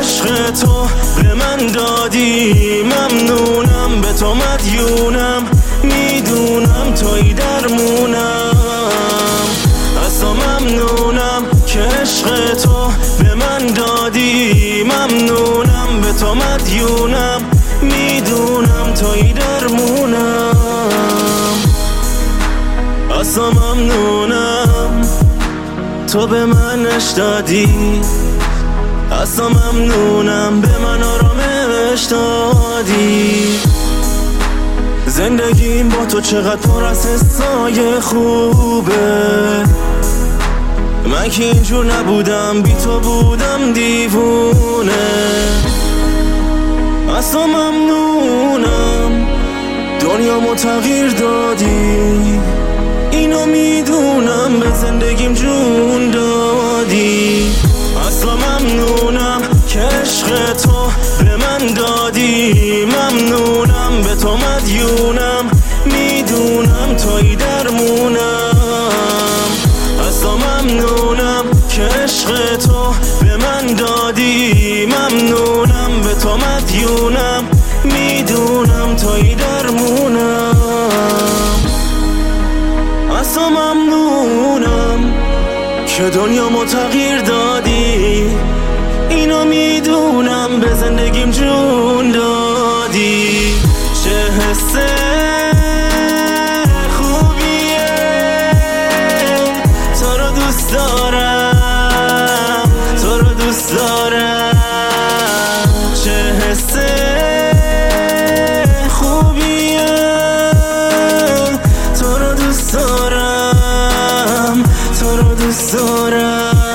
عشق تو به من دادی. ممنونم به تو مدیونم، میدونم توی درمونم. اصلا ممنونم که عشق تو به من دادی. ممنونم به تو مدیونم، میدونم توی درمونم. اصلا ممنونم تو به من عشق دادی. اصلا ممنونم به من آرامش دادی. زندگیم با تو چقدر پر از حسای خوبه. من که اینجور نبودم، بی تو بودم دیوونه. اصلا ممنونم دنیامو تغییر دادی. اینو میدونم به زندگیم جون دادی. اصلا ممنونم که عشق تو به من دادی. ممنونم به تو مدیونم، میدونم توی درمونم. اصلا ممنونم که عشق تو به من دادی. ممنونم به تو مدیونم، میدونم توی درمونم. اصلا ممنونم که دنیامو تغییر دادی. اینو میدونم به زندگیم جون دادی. چه حس خوبیه تو رو دوست دارم، تو رو دوست دارم. چه حس خوبیه تو رو دوست دارم، تو رو دوست دارم.